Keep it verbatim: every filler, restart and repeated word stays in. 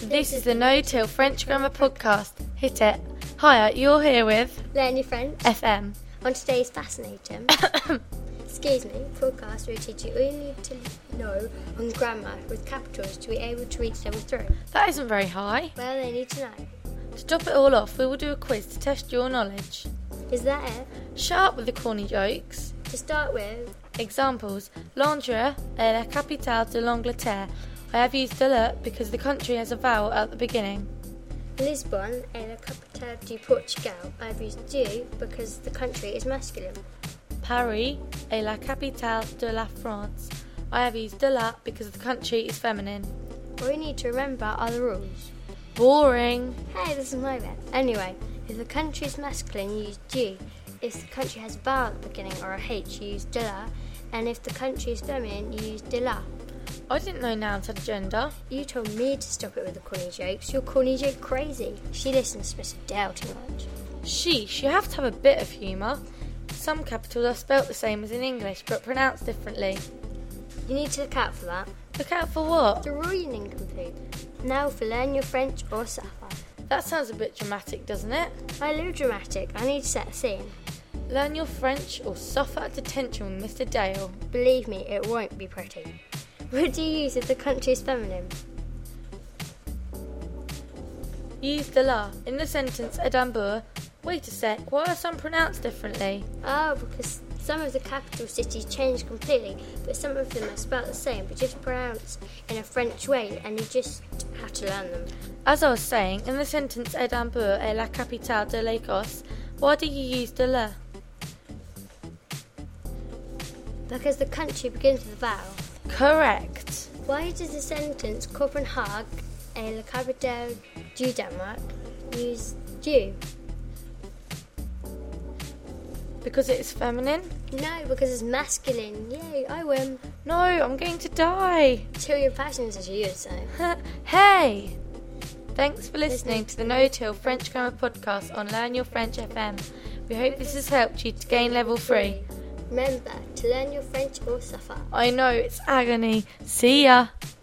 This is the No Till French Grammar Podcast. Hit it. Hiya, you're here with Learn Your French F M. On today's fascinating excuse me, podcast we teach you all you need to know on grammar with capitals to be able to reach level three. That isn't very high. Well, they need to know. To top it all off, we will do a quiz to test your knowledge. Is that it? Shut up with the corny jokes. To start with, Examples. Londres est la capitale de l'Angleterre. I have used de le because the country has a vowel at the beginning. Lisbon est la capitale du Portugal. I've used du because the country is masculine. Paris est la capitale de la France. I have used de la because the country is feminine. All you need to remember are the rules. Boring. Hey, this is my bit. Anyway, if the country is masculine, you use du. If the country has a vowel at the beginning or a H, you use de la. And if the country is feminine, you use de la. I didn't know nouns had a gender. You told me to stop it with the corny jokes. You're corny joke crazy. She listens to Miss Adele too much. Sheesh, you have to have a bit of humour. Some capitals are spelt the same as in English, but pronounced differently. You need to look out for that. Look out for what? The reading complete. Now for Learn Your French or Suffer. That sounds a bit dramatic, doesn't it? I live dramatic. I need to set a scene. Learn your French or suffer at detention with Mister Dale. Believe me, it won't be pretty. What do you use if the country is feminine? Use de la. In the sentence Edinburgh. Wait a sec, why are some pronounced differently? Oh, because some of the capital cities change completely, but some of them are spelled the same, but just pronounced in a French way, and you just have to learn them. As I was saying, in the sentence Edinburgh est la capitale de l'Écosse, why do you use de la? Because the country begins with a vowel. Correct. Why does the sentence Copenhagen est la capitale du Denmark use du? Because it's feminine? No, because it's masculine. Yay, I win. No, I'm going to die. Till your passions, as you would say. Hey! Thanks for listening to the No Till French Grammar Podcast on Learn Your French F M. We hope this has helped you to gain level three. Remember to learn your French or suffer. I know, it's agony. See ya!